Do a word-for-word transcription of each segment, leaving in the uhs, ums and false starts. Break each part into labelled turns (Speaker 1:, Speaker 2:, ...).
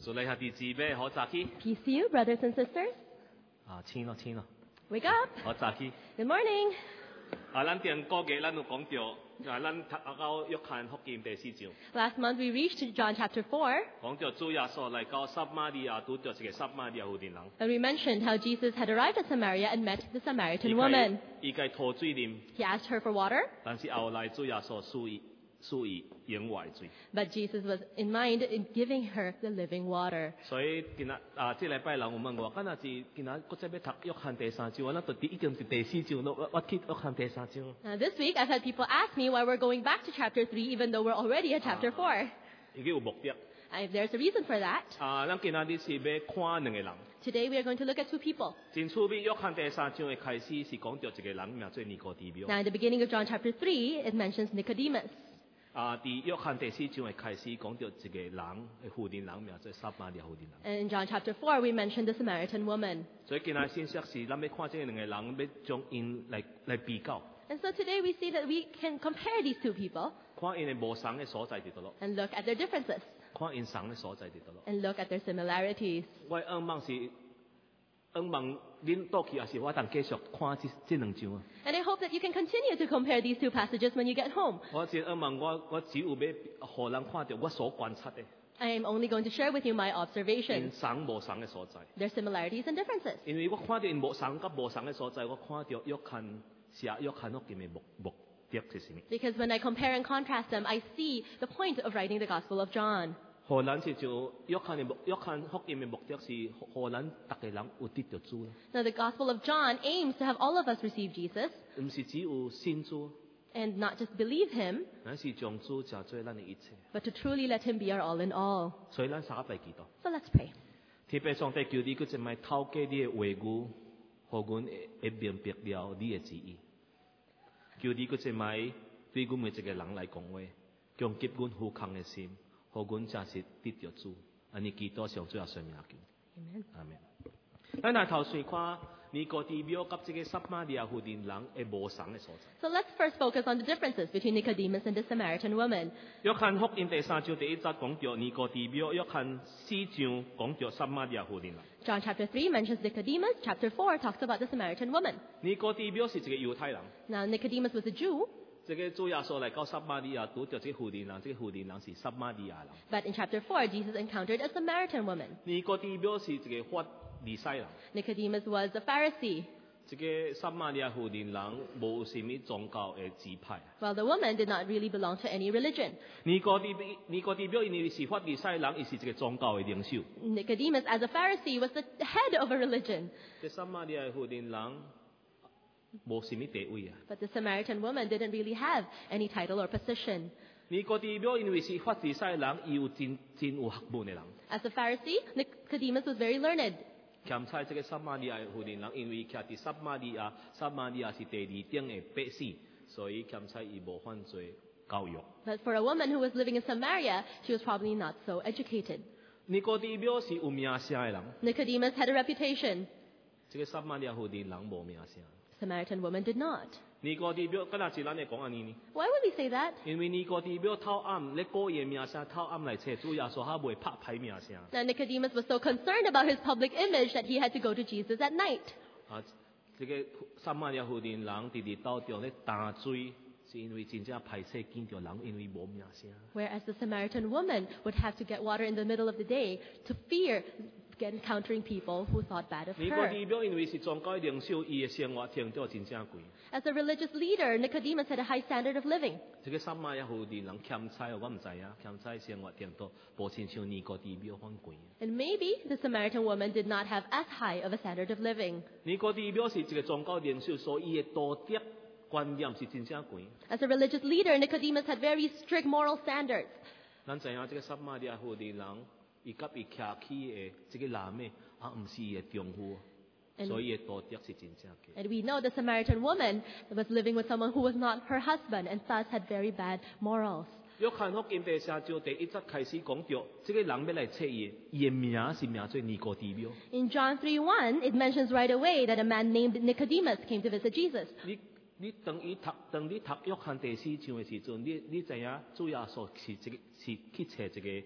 Speaker 1: 主你下弟姊妹好早起
Speaker 2: Peace to you, brothers and sisters.
Speaker 1: 啊，請咯請咯，
Speaker 2: Wake up.
Speaker 1: 好早起。
Speaker 2: Good morning.
Speaker 1: 啊，咱電歌嘅咱有講到，啊，咱讀到約翰福音第四章，
Speaker 2: Last month we reached John chapter four,
Speaker 1: 講到主耶穌嚟到撒瑪利亞，拄到一個撒瑪利亞婦人，
Speaker 2: and we mentioned how Jesus had arrived at Samaria and met the
Speaker 1: 伊
Speaker 2: Samaritan
Speaker 1: 個
Speaker 2: woman.
Speaker 1: 伊個討水啉，
Speaker 2: He asked her for water,
Speaker 1: 但是後來主耶穌賜伊賜伊永活的水，
Speaker 2: but Jesus was in mind in giving her the living water.
Speaker 1: 所以今日啊，即禮拜人有問我，今日是今日嗰隻要讀約翰第三章，我咱就已經是第四章咯，我我去約翰第三章。
Speaker 2: Now this week I've had people ask me why we're going back to chapter three even though we're already at chapter four.
Speaker 1: 已經有目的。
Speaker 2: I, there's a reason for that.
Speaker 1: 啊，咱今日啲是要看兩個人。
Speaker 2: Today we are going to look at two people.
Speaker 1: 真趣味，約翰第三章嘅開始是講到一個人名做尼哥底母。
Speaker 2: Now in the beginning of John chapter three it mentions Nicodemus.
Speaker 1: 啊，喺約翰第四章嘅開始講到一個人嘅婦人人名做撒瑪利亞婦人人。
Speaker 2: And in John chapter four we mentioned the Samaritan woman.
Speaker 1: 所以今日信息是咱要看這兩個人，要將因嚟嚟比較，
Speaker 2: And so today we see that we can compare these two people
Speaker 1: 看因嘅無相嘅所在喺度咯，
Speaker 2: and look at their differences
Speaker 1: 看因相嘅所在喺度咯。
Speaker 2: and look at their similarities.
Speaker 1: 我希望是，希望恁倒去也是我當繼續看這這兩章啊。
Speaker 2: And I hope that you can continue to compare these two passages when you get home.
Speaker 1: 我真希望我我只有要互人看到我所觀察嘅
Speaker 2: I am only going to share with you my
Speaker 1: 因
Speaker 2: observations,
Speaker 1: 相無相嘅所在。
Speaker 2: their similarities and differences.
Speaker 1: 因為我看到因無相甲無相嘅所在，我看到約翰寫約翰福音嘅目目的是什麼？
Speaker 2: Because when I compare and contrast them, I see the point of writing the Gospel of John.
Speaker 1: 荷蘭是就約翰嘅目約翰福音嘅目的是荷蘭逐個人有得到主，
Speaker 2: Now the Gospel of John aims to have all of us receive Jesus
Speaker 1: 唔是只有信主，
Speaker 2: and not just believe him,
Speaker 1: 乃是將主就做咱嘅一切。
Speaker 2: but to truly let him be our all in all.
Speaker 1: 所以咱三個祈禱，
Speaker 2: So let's pray.
Speaker 1: 特別上帝求你，佢就咪透過你嘅話語，互阮會會明白了你嘅旨意。求你佢就咪對阮每一個人來講話，強擊阮富康嘅心，互阮真實得到主。安尼祈禱上主要上面求。
Speaker 2: Amen.
Speaker 1: 阿們。咱來頭先看尼哥底母甲這個撒瑪利亞婦人人嘅無相嘅所在。
Speaker 2: So let's first focus on the differences between Nicodemus and the Samaritan woman.
Speaker 1: 約翰福音第三章第一節講到尼哥底母，約翰四章講到撒瑪利亞婦人人。
Speaker 2: John chapter three mentions Nicodemus. Chapter four talks about the Samaritan woman.
Speaker 1: 尼哥底母是一個猶太人，
Speaker 2: Now Nicodemus was a Jew,
Speaker 1: 這個主耶穌來到撒瑪利亞，拄到這個婦人人，這個婦人人是撒瑪利亞人。
Speaker 2: but in chapter four Jesus encountered a Samaritan woman.
Speaker 1: 尼哥底母是一個法利賽人，
Speaker 2: Nicodemus was a Pharisee,
Speaker 1: 這個撒瑪利亞婦人人無什麼宗教嘅支派。
Speaker 2: while the woman did not really belong to any religion.
Speaker 1: 尼哥底母尼哥底母因為是法利賽人，伊是一個宗教嘅領袖。
Speaker 2: Nicodemus, as a Pharisee, was the head of a religion,
Speaker 1: 這撒瑪利亞婦人人無什麼地位啊。
Speaker 2: but the Samaritan woman didn't really have any title or position.
Speaker 1: 尼哥底母因為是法利賽人，伊有真真有學問嘅人。
Speaker 2: As a Pharisee, Nicodemus was very learned.
Speaker 1: 兼差這個撒瑪利亞婦人人，因為徛喺撒瑪利亞，撒瑪利亞是第二等嘅百姓，所以兼差伊無犯罪教育。
Speaker 2: But for a woman who was living in Samaria, she was probably not so educated.
Speaker 1: 尼哥底母是有名聲嘅人，
Speaker 2: Nicodemus had a reputation.
Speaker 1: 這個撒瑪利亞婦人人無名聲。
Speaker 2: Samaritan woman did not.
Speaker 1: 尼哥底母，今日是咱嚟講安尼呢？
Speaker 2: Why would we say that?
Speaker 1: 因為尼哥底母偷暗，你個人名聲偷暗嚟找主耶穌，佢袂拍歹名聲。
Speaker 2: Now Nicodemus was so concerned about his public image that he had to go to Jesus at night.
Speaker 1: 啊，這個撒瑪利亞婦人人直直到中咧打水，是因為真正歹勢見到人，因為無名聲。
Speaker 2: Whereas the Samaritan woman would have to get water in the middle of the day to fear get encountering people who thought bad of
Speaker 1: 尼哥
Speaker 2: her.
Speaker 1: 底母因為是宗教領袖，伊嘅生活聽到真正貴。
Speaker 2: As a religious leader, Nicodemus had a high standard of living.
Speaker 1: 這個撒瑪利亞婦人人欠差，我唔知啊，欠差生活聽到無親像尼哥底母咁貴。
Speaker 2: And maybe the Samaritan woman did not have as high of a standard of living.
Speaker 1: 尼哥底母是一個宗教領袖，所以伊嘅道德觀念是真正貴。
Speaker 2: As a religious leader, Nicodemus had very strict moral standards.
Speaker 1: 咱知影這個撒瑪利亞婦人人，伊甲伊徛起嘅這個男嘅，啊，唔是伊嘅丈夫，
Speaker 2: And-
Speaker 1: 所以伊嘅道德是真正嘅。
Speaker 2: And we know the Samaritan woman was living with someone who was not her husband and thus had very bad morals.
Speaker 1: 約翰福音第三章第一節開始講到，這個人要來測伊，伊嘅名是名做尼哥底母。
Speaker 2: In John three one, it mentions right away that a man named Nicodemus came to visit Jesus.
Speaker 1: 你你當伊讀當你讀約翰第四章嘅時陣，你你知影主耶穌是這個是去找這個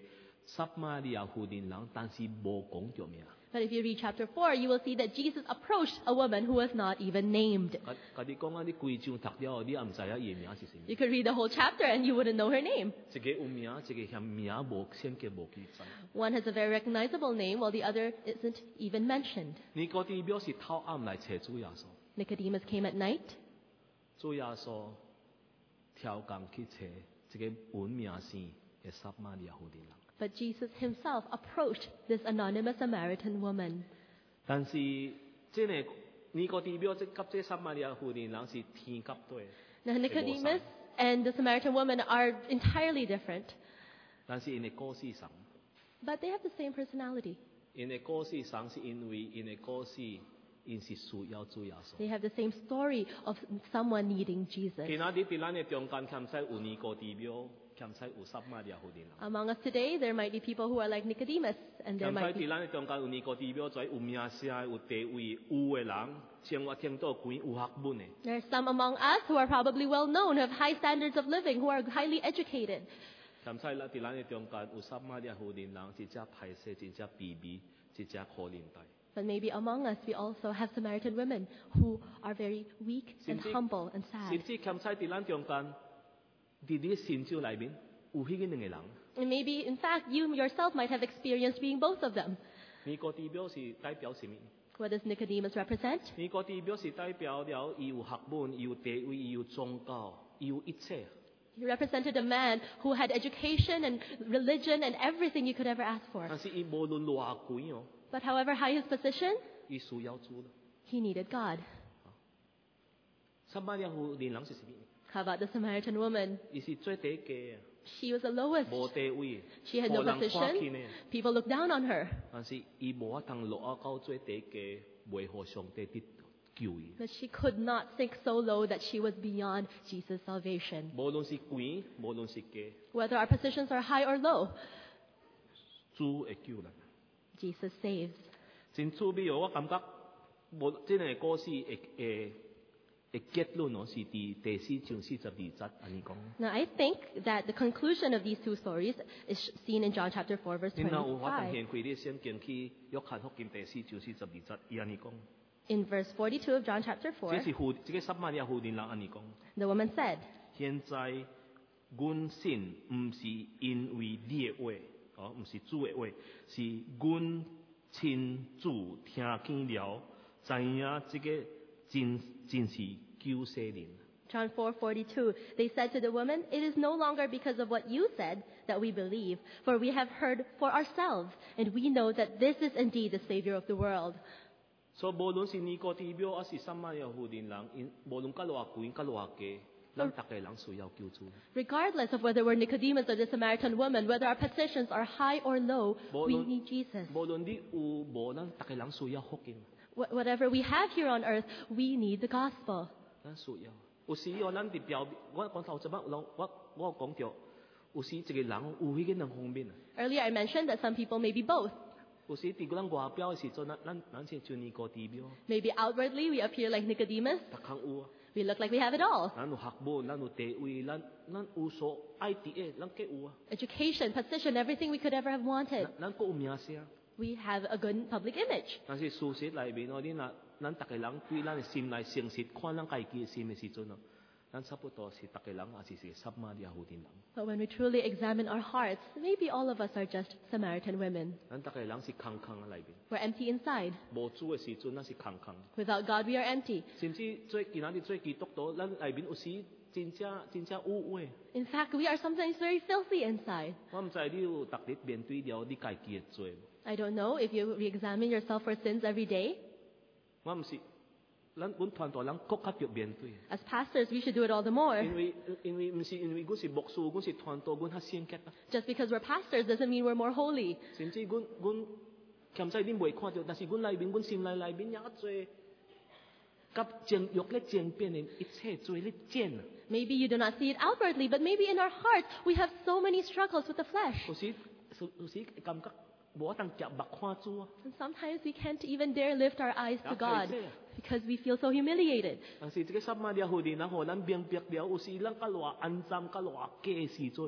Speaker 1: 撒瑪利亞婦人人，但是無講着名。
Speaker 2: But if you read chapter four, you will see that Jesus approached a woman who was not even named.
Speaker 1: 甲甲你講啊，你規章讀了，你也唔知影伊名是啥。
Speaker 2: You could read the whole chapter and you wouldn't know her name.
Speaker 1: 一個有名，一個嫌名無聖經無記載。
Speaker 2: One has a very recognizable name, while the other isn't even mentioned.
Speaker 1: 尼哥底母是偷暗來找主耶穌，
Speaker 2: Nicodemus came at night.
Speaker 1: 主耶穌挑工去找一個本名姓嘅撒瑪利亞婦人人。
Speaker 2: But Jesus himself approached this anonymous Samaritan woman.
Speaker 1: 但是真係尼哥底母即甲這撒瑪利亞婦人人是天甲對。
Speaker 2: Now, Nicodemus and the Samaritan woman are entirely different,
Speaker 1: 但是因嘅故事上，
Speaker 2: but they have the same personality.
Speaker 1: 因嘅故事上是因為因嘅故事，因是需要主耶穌。
Speaker 2: They have the same story of someone needing Jesus.
Speaker 1: 今仔日喺咱嘅中間，欠使有尼哥底母，欠使有撒瑪利亞婦人人。
Speaker 2: Among us today, there might be people who are like Nicodemus, and there
Speaker 1: 欠
Speaker 2: might
Speaker 1: 使
Speaker 2: be
Speaker 1: 喺咱嘅中間有尼哥底母，在有名聲、有地位、有嘅人，生活聽到貴、有學問嘅。
Speaker 2: there are some among us who are probably well known, who have high standards of living, who are highly educated.
Speaker 1: 欠使咱喺咱嘅中間有撒瑪利亞婦人人，一隻歹勢，一隻卑微，一隻可憐大。
Speaker 2: But maybe among us, we also have Samaritan women who are very weak and
Speaker 1: 甚至-
Speaker 2: humble and
Speaker 1: 甚
Speaker 2: sad.
Speaker 1: 至欠使喺咱中間，喺你心照裏面有迄個兩個人。
Speaker 2: And maybe, in fact, you yourself might have experienced being both of them.
Speaker 1: 尼哥底母是代表什麼？
Speaker 2: What does Nicodemus represent?
Speaker 1: 尼哥底母是代表了伊有學問，伊有地位，伊有宗教，伊有一切。
Speaker 2: He represented a man who had education and religion and everything you could ever ask for.
Speaker 1: 但是伊無論偌貴哦，
Speaker 2: But however high his position,
Speaker 1: 伊需要主啦。
Speaker 2: he needed God.
Speaker 1: 撒瑪利亞婦人人是什麼？
Speaker 2: How about the Samaritan woman?
Speaker 1: 伊是最低嘅，
Speaker 2: She was the lowest.
Speaker 1: 無地位，
Speaker 2: She had no
Speaker 1: 無人看
Speaker 2: position.
Speaker 1: 見嘅。
Speaker 2: People looked down on her.
Speaker 1: 但是伊無法通落到最低嘅，為何上帝得救伊？
Speaker 2: But she could not sink so low that she was beyond Jesus' salvation.
Speaker 1: 無論是貴，無論是低，
Speaker 2: Whether our positions are high or low,
Speaker 1: 主會救人。
Speaker 2: Jesus saves.
Speaker 1: 真趣味哦！我感覺無即個故事會會會結論哦，是佇第四章四十二節安尼講。
Speaker 2: Now, I think that the conclusion of these two stories is seen in John chapter four, verse
Speaker 1: 然後有法通
Speaker 2: twenty-five.
Speaker 1: 獻開啲聖經去約翰福音第四章四十二節，伊安尼講。
Speaker 2: In verse forty-two of John chapter
Speaker 1: 這
Speaker 2: four,
Speaker 1: 是婦，這個撒瑪利亞婦人人安尼講。
Speaker 2: the woman said,
Speaker 1: 現在阮信唔是因為你的話，哦，唔是主的話，是阮親自聽見了，知影這個真真是救世人。
Speaker 2: John four forty-two, they said to the woman, "It is no longer because of what you said that we believe, for we have heard for ourselves, and we know that this is indeed the Savior of the world."
Speaker 1: 所以無論是尼哥底母，還是撒瑪利亞婦人人，因無論甲偌貴、甲偌低，咱逐個人需要救主。
Speaker 2: Regardless of whether we're Nicodemus or the Samaritan woman, whether our positions are high or low, we
Speaker 1: Bolon-
Speaker 2: need Jesus.
Speaker 1: 無論你有無，咱逐個人需要福音，
Speaker 2: Wh- Whatever we have here on earth, we need the gospel.
Speaker 1: 咱需要。有時哦，咱佇表，我講頭一擺，我我我有講着，有時一個人有迄個兩方面啊。
Speaker 2: Earlier I mentioned that some people may be both.
Speaker 1: 有時佇咱外表的時陣，咱咱咱是像尼哥底母，
Speaker 2: Maybe outwardly we appear like Nicodemus.
Speaker 1: 逐項有啊。
Speaker 2: We look like we have it all.
Speaker 1: 咱有學問，咱有地位，咱咱有所愛啲嘅，咱皆有啊。
Speaker 2: Education, position, everything we could ever have wanted.
Speaker 1: 咱咱佫有名聲，
Speaker 2: We have a good public image.
Speaker 1: 但是事實內面哦，你若咱逐個人對咱的心內誠實，看咱家己的心的時陣哦，咱差不多是逐個人也是是撒瑪利亞婦人人，
Speaker 2: But when we truly examine our hearts, maybe all of us are just Samaritan women.
Speaker 1: 咱逐個人是空空的內面，
Speaker 2: We're empty inside.
Speaker 1: 無主的時陣，咱是空空。
Speaker 2: Without God, we are empty.
Speaker 1: 甚至做今仔日做基督徒，咱內面有時真正真正有話。
Speaker 2: In fact, we are sometimes very filthy inside.
Speaker 1: 我毋知你有逐日面對了你家己的罪無？
Speaker 2: I don't know if you re-examine yourself for sins every day.
Speaker 1: 我毋是，咱阮團隊人更加要面對。
Speaker 2: As pastors, we should do it all the more.
Speaker 1: 因為因為毋是因為阮是牧師，阮是團隊，阮較聖潔啊。
Speaker 2: Just because we're pastors doesn't mean we're more holy.
Speaker 1: 甚至阮阮欠使恁袂看到，但是阮內面阮心內內面也做，甲情欲咧爭辯的一切做咧戰啊。
Speaker 2: Maybe you do not see it outwardly, but maybe in our hearts we have so many struggles with the flesh.
Speaker 1: 有時有有時感覺無法通夾目看主啊。
Speaker 2: And sometimes we can't even dare lift our eyes to
Speaker 1: 也
Speaker 2: God
Speaker 1: 係這樣
Speaker 2: because we feel so humiliated.
Speaker 1: 但是這個撒瑪利亞婦人人，互咱明白了，有時咱甲偌安站、甲偌假的時陣吼，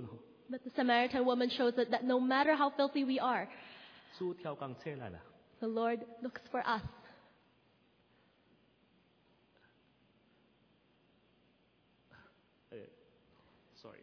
Speaker 2: But the Samaritan woman shows us that no matter how filthy we are,
Speaker 1: 主跳工車嚟啦。
Speaker 2: the Lord looks for us.
Speaker 1: 誒 ，sorry，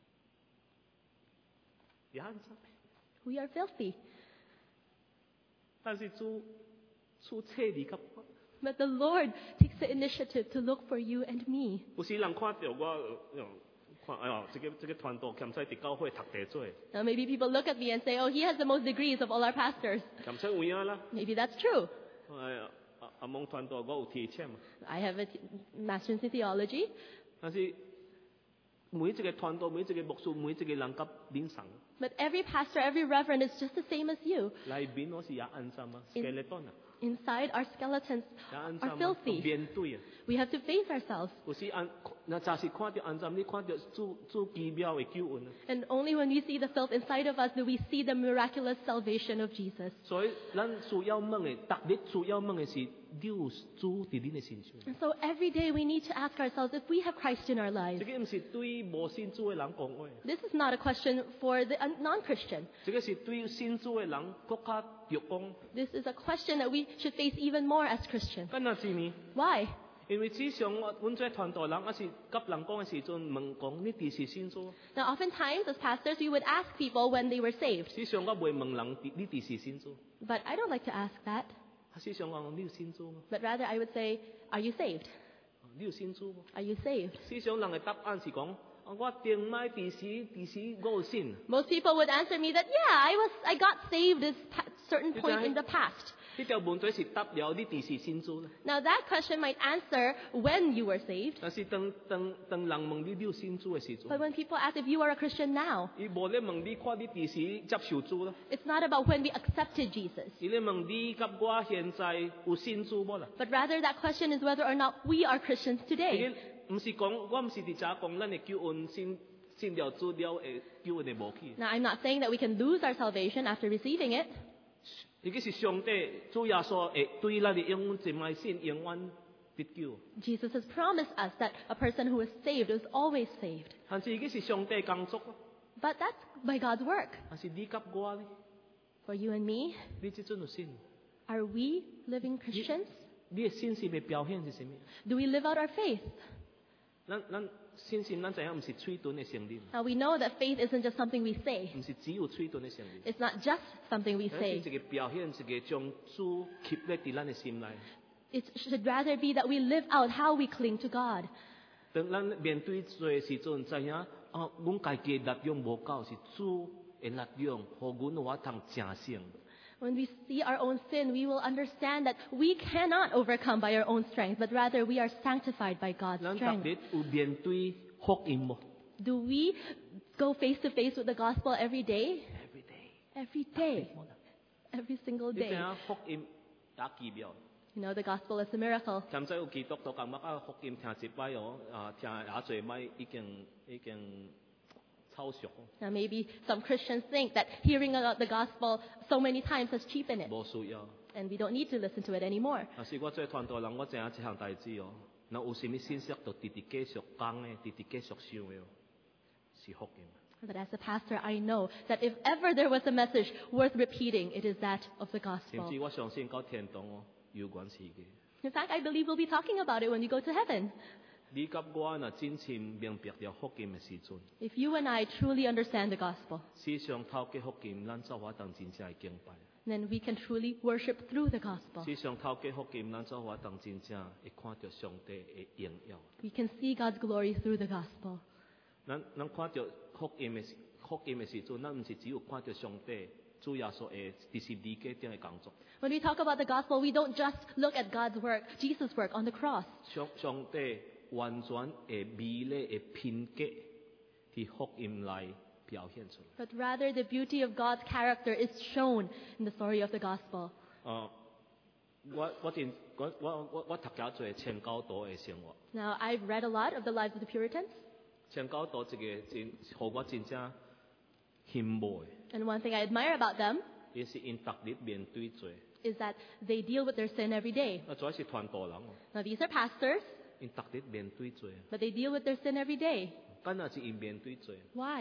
Speaker 1: 也很慘
Speaker 2: We are filthy.
Speaker 1: 但是主主車你及我，
Speaker 2: But the Lord takes the initiative to look for you and me.
Speaker 1: 有時人看到我，呃看哎呀，這個這個團隊欠使佇教會讀地做，
Speaker 2: Now maybe people look at me and say, oh, he has the most degrees of all our pastors.
Speaker 1: 欠使有影啦。
Speaker 2: Maybe that's true.
Speaker 1: 哎呀，阿阿蒙團隊我有提簽，
Speaker 2: I have a t- master's in theology.
Speaker 1: 但是每一個團隊、每一個牧師、每一個人及領神，
Speaker 2: But every pastor, every reverend is just the same as you.
Speaker 1: 裏邊我是也安心啊
Speaker 2: In-
Speaker 1: ，skeleton 啊，
Speaker 2: Inside, our skeletons
Speaker 1: 也安心
Speaker 2: are
Speaker 1: 啊，
Speaker 2: filthy.
Speaker 1: 面對啊。
Speaker 2: We have to face ourselves.
Speaker 1: 有時安，那假是看到安心，你看到主主奇妙嘅救恩啊。
Speaker 2: And only when we see the filth inside of us do we see the miraculous salvation of Jesus.
Speaker 1: 所以咱主要問嘅，特別主要問嘅是，你有主喺你嘅身上。
Speaker 2: And so every day we need to ask ourselves if we have Christ in our
Speaker 1: 這
Speaker 2: lives.
Speaker 1: 個唔是對無信主嘅人講話，
Speaker 2: This is not a question for the un- non-Christian.
Speaker 1: 這個是對信主嘅人更加要講。
Speaker 2: This is a question that we should face even more as Christians.
Speaker 1: 咁啊，是呢？
Speaker 2: Why?
Speaker 1: 因為只上我阮做團隊人，還是甲人講嘅時陣問講，你哋是信主？
Speaker 2: Now, oftentimes as pastors, we would ask people when they were saved.
Speaker 1: 只上我袂問人，你哋是信主？
Speaker 2: But I don't like to ask that.
Speaker 1: 只上我講你有信主嗎？
Speaker 2: But rather, I would say, are you saved?
Speaker 1: 你有信主嗎？
Speaker 2: Are you saved?
Speaker 1: 只上人嘅答案是講，啊我定買第時第時我有信。
Speaker 2: Most people would answer me that, yeah, I was, I got saved at a certain point in the past.
Speaker 1: 呢條問題是答了你第時信主咧。
Speaker 2: Now, that question might answer when you were saved.
Speaker 1: 但是當當當人問你你有信主嘅時
Speaker 2: But
Speaker 1: 陣，
Speaker 2: when people ask if you are a Christian now,
Speaker 1: 伊無咧問你看你第時接受主啦，
Speaker 2: it's not about when we accepted Jesus.
Speaker 1: 伊咧問你甲我現在有信主無啦？
Speaker 2: But rather, that question is whether or not we are Christians
Speaker 1: 伊
Speaker 2: today.
Speaker 1: 咧毋是講，我毋是伫遮講咱嘅救恩信信了主了誒救恩嘅無去。
Speaker 2: Now, I'm not saying that we can lose our salvation after receiving it.
Speaker 1: 伊個是上帝主耶穌會對咱嘅永遠一賣信永遠得救，
Speaker 2: Jesus has promised us that a person who is saved is always saved.
Speaker 1: 但是伊個是上帝工作，
Speaker 2: But that's by God's work.
Speaker 1: 但是你甲我咧，
Speaker 2: For you and me,
Speaker 1: 你即陣有信，
Speaker 2: are we living Christians?
Speaker 1: 你嘅信心嘅表現是什麼？
Speaker 2: Do we live out our faith?
Speaker 1: 咱咱信心咱知影毋是嘴遁嘅承認，
Speaker 2: Now, we know that faith isn't just something we say.
Speaker 1: 毋是只有嘴遁嘅承認。
Speaker 2: It's not just something we
Speaker 1: 是
Speaker 2: say.
Speaker 1: 一個表現，一個將主吸咧伫咱嘅心內。
Speaker 2: It should rather be that we live out how we cling to God.
Speaker 1: 當咱面對罪嘅時陣，知影啊，阮家己嘅力量無夠，是主嘅力量，互阮有法通正勝。
Speaker 2: When we see our own sin, we will understand that we cannot overcome by our own strength, but rather we are sanctified by God's
Speaker 1: 咱特
Speaker 2: strength.
Speaker 1: 別有面對福音無
Speaker 2: Do we go face to face with the gospel every day?
Speaker 1: ？Every day，
Speaker 2: Every day. Every single
Speaker 1: 你知
Speaker 2: day.
Speaker 1: 影福音也奇妙。
Speaker 2: You know, the gospel is a miracle.
Speaker 1: 甚至有基督徒感覺啊，福音聽一擺哦，啊聽也濟擺已經已經超俗，
Speaker 2: Now, maybe some Christians think that hearing about the gospel so many times has cheapened it,
Speaker 1: 無需要。
Speaker 2: and we don't need to listen to it anymore.
Speaker 1: 但是我做團隊人，我知影一項代志哦，若有啥物信息，就直直繼續講嘅，直直繼續想嘅哦，是福音。
Speaker 2: But as a pastor, I know that if ever there was a message worth repeating, it is that of the
Speaker 1: 甚
Speaker 2: gospel.
Speaker 1: 至我相信到天堂哦，有關係嘅。
Speaker 2: In fact, I believe we'll be talking about it when we go to heaven.
Speaker 1: 你甲我若真心明白了福音嘅時陣，
Speaker 2: If you and I truly understand the gospel,
Speaker 1: 事實上透過福音，咱做法當真正會敬拜。
Speaker 2: then we can truly worship through the gospel.
Speaker 1: 事實上透過福音，咱做法當真正會看到上帝嘅榮耀。
Speaker 2: We can see God's glory through the gospel.
Speaker 1: 咱咱看到福音嘅時福音嘅時陣，咱毋是只有看到上帝主耶穌嘅第十字架頂嘅工作。
Speaker 2: When we talk about the gospel, we don't just look at God's work, Jesus' work on the cross.
Speaker 1: 上上帝完全嘅美麗嘅品格，喺福音內表現出來。
Speaker 2: But rather, the beauty of God's character is shown in the story of the gospel.
Speaker 1: 啊，我我真我我我我讀咗做清教徒嘅生活。
Speaker 2: Now, I've read a lot of the lives of the Puritans,
Speaker 1: 清教徒一個真，互我真正羨慕嘅，
Speaker 2: and one thing I admire about them
Speaker 1: 伊是因逐日面對罪。
Speaker 2: is that they deal with their sin every day.
Speaker 1: 啊，主要是傳道人哦，
Speaker 2: Now, these are pastors,
Speaker 1: 因逐日面對罪。
Speaker 2: but they deal with their sin every day.
Speaker 1: 敢若是因面對罪，
Speaker 2: Why?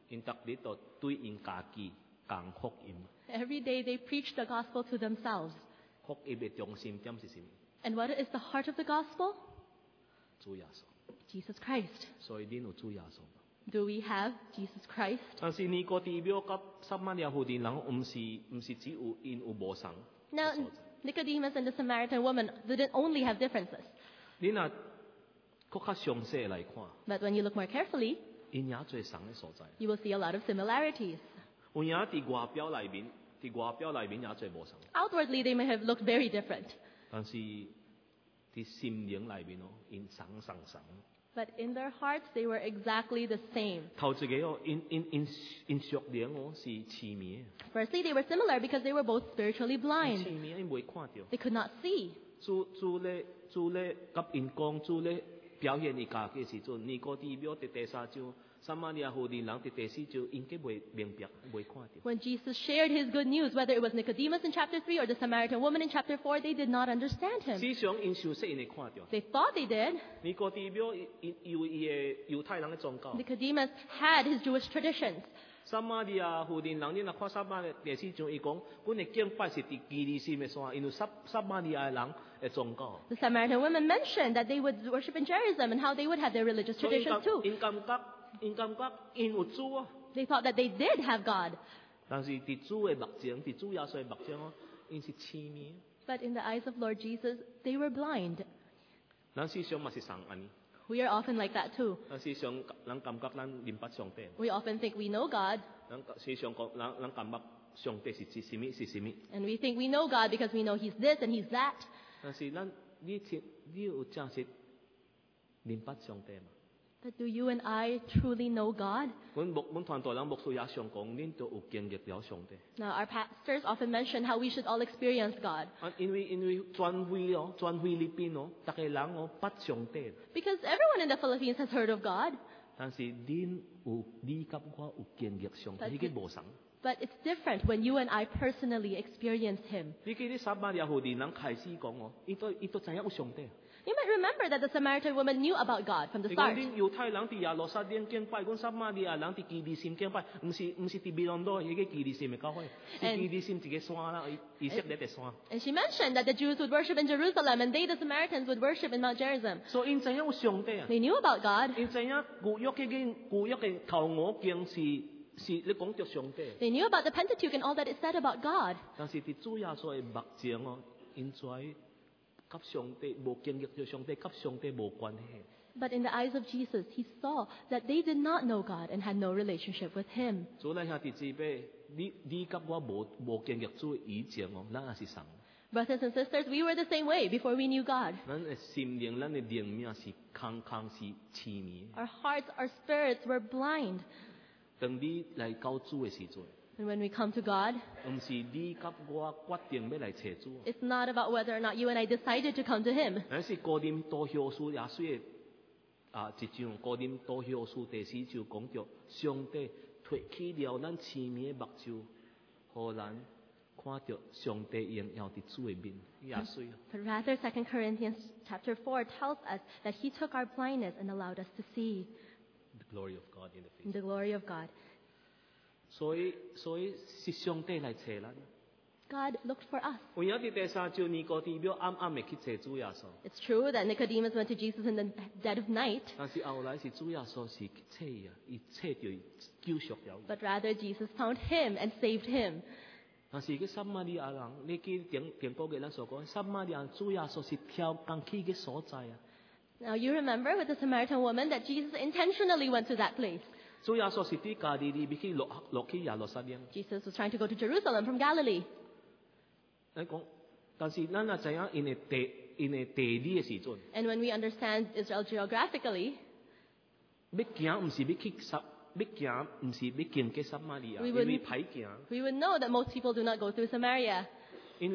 Speaker 1: 因特別度對因家己講福音，
Speaker 2: Every day they preach the gospel to themselves.
Speaker 1: 福音嘅中心點是什麼？
Speaker 2: And what is the heart of the gospel?
Speaker 1: 主耶穌。
Speaker 2: Jesus Christ.
Speaker 1: 所以你有主耶穌嗎？
Speaker 2: Do we have Jesus Christ?
Speaker 1: 但是尼哥底母甲撒瑪利亞婦人人，唔是唔是只有因有無相。
Speaker 2: Now, Nicodemus and the Samaritan woman didn't only have differences.
Speaker 1: 你若更較詳細來看，
Speaker 2: But when you look more carefully,
Speaker 1: 因也最相嘅所在。
Speaker 2: you will see a lot of similarities.
Speaker 1: 有影佇外表內面，佇外表內面也最無相。
Speaker 2: Outwardly, they may have looked very different.
Speaker 1: 但是佇心靈內面哦，因相相相。
Speaker 2: But in their hearts, they were exactly the same.
Speaker 1: 頭一個哦，因因因因屬靈哦是痴迷嘅，
Speaker 2: Firstly, they were similar because they were both spiritually
Speaker 1: 痴
Speaker 2: blind.
Speaker 1: 迷因未看到。
Speaker 2: They could not see.
Speaker 1: 主主咧主咧甲因講，主咧表現伊家己嘅時陣，尼哥底母佇第三章，撒瑪利亞婦人人佇第四章，因皆未明白，未看到。
Speaker 2: When Jesus shared his good news, whether it was Nicodemus in chapter three or the Samaritan woman in chapter four, they did not understand him.
Speaker 1: 事實上，因受洗因會看到。
Speaker 2: They thought they did.
Speaker 1: 尼哥底母因有伊嘅猶太人嘅宗教，
Speaker 2: Nicodemus had his Jewish traditions.
Speaker 1: 撒瑪利亞婦人人，你若看撒瑪利亞第四章，伊講，阮嘅敬拜是佇基利心嘅山，因為撒撒瑪利亞人嘅宗教。
Speaker 2: The Samaritan woman mentioned that they would worship in Jerusalem and how they would have their religious
Speaker 1: 所以因
Speaker 2: traditions
Speaker 1: 感
Speaker 2: too.
Speaker 1: 因感覺因感覺因有主啊，
Speaker 2: They thought that they did have God.
Speaker 1: 但是佇主嘅目前，佇主耶穌嘅目前哦，因是痴迷。
Speaker 2: But in the eyes of Lord Jesus, they were blind.
Speaker 1: 咱事實上嘛是相安尼，
Speaker 2: We are often like that too.
Speaker 1: 咱事實上咱感覺咱明白上帝，
Speaker 2: We often think we know God,
Speaker 1: 咱事實上講咱咱感覺上帝是是什麼是什麼，
Speaker 2: and we think we know God because we know He's this and He's that.
Speaker 1: 但是咱你聽你有真實明白上帝嘛？
Speaker 2: But do you and I truly know God?
Speaker 1: 阮牧阮團隊人牧師也常講，恁都有經歷了上帝。
Speaker 2: Now, our pastors often mention how we should all experience God.
Speaker 1: 啊，因為因為全會哦，全會裏邊哦，逐個人哦捌上帝，
Speaker 2: Because everyone in the Philippines has heard of God.
Speaker 1: 但是恁有你甲我有經歷上帝，
Speaker 2: But
Speaker 1: 你嘅無相。
Speaker 2: But it's different when you and I personally experience Him.
Speaker 1: 你記啲撒瑪利亞婦人人開始講哦，伊都伊都知影有上帝。
Speaker 2: You might remember that the Samaritan woman knew about God from the
Speaker 1: 你講
Speaker 2: start.
Speaker 1: 恁猶太人佇耶路撒冷敬拜，阮撒瑪利亞人佇基利心敬拜，毋是毋是佇米倫多迄個基利心嘅教會，是
Speaker 2: And-
Speaker 1: 基利心一個山啦，以以色列嘅山。
Speaker 2: And she mentioned that the Jews would worship in Jerusalem and they, the Samaritans, would worship in Mount Gerizim.
Speaker 1: 所以因知影有上帝啊，
Speaker 2: They knew about God.
Speaker 1: 因知影舊約嘅經舊約嘅頭五經是是你講着上帝，
Speaker 2: They knew about the Pentateuch and all that it said about God.
Speaker 1: 但是佇主耶穌嘅目前哦，因在甲上帝無經歷着上帝，甲上帝無關係。
Speaker 2: But in the eyes of Jesus, he saw that they did not know God and had no relationship with him.
Speaker 1: 主咱兄弟姊妹，你你甲我無無經歷主以前哦，咱也是神。
Speaker 2: Brothers and sisters, we were the same way before we knew God.
Speaker 1: 咱嘅心靈，咱嘅靈命是空空是痴迷。
Speaker 2: Our hearts, our spirits were blind.
Speaker 1: 當你來到主嘅時陣，
Speaker 2: And when we come to God,
Speaker 1: 毋是你甲我決定要來找主，
Speaker 2: it's not about whether or not you and I decided to come to him.
Speaker 1: 而是哥林多後書耶穌嘅啊一章，哥林多後書第四章講着上帝脱去了咱痴迷嘅目睭，互咱看着上帝榮耀佇主嘅面，耶穌。
Speaker 2: But rather, Second Corinthians chapter four tells us that he took our blindness and allowed us to see
Speaker 1: The glory of God in the face。
Speaker 2: the glory of God.
Speaker 1: 所以所以是上帝來找咱。
Speaker 2: God looked for us.
Speaker 1: 有影佇第三章尼哥底母暗暗嘅去找主耶穌，
Speaker 2: It's true that Nicodemus went to Jesus in the dead of night,
Speaker 1: 但是後來是主耶穌是去找伊啊，伊找着伊救贖了伊。
Speaker 2: but rather Jesus found him and saved him.
Speaker 1: 但是個撒瑪利亞人，你記頂頂波嘅咱所講，撒瑪利亞人主耶穌是挑工去嘅所在啊。
Speaker 2: Now you remember with the Samaritan woman that Jesus intentionally went to that place.
Speaker 1: 主耶穌是佇加利利要去落落去耶路撒冷。
Speaker 2: Jesus was trying to go to Jerusalem from Galilee.
Speaker 1: 你講，但是咱也知影因嘅地因嘅地理嘅時陣，
Speaker 2: And when we understand Israel geographically,
Speaker 1: 要行毋是要去撒，要行毋是要經過撒瑪利亞，
Speaker 2: We
Speaker 1: 因
Speaker 2: would-
Speaker 1: 為歹行，
Speaker 2: we would know that most people do not go through Samaria.
Speaker 1: 因為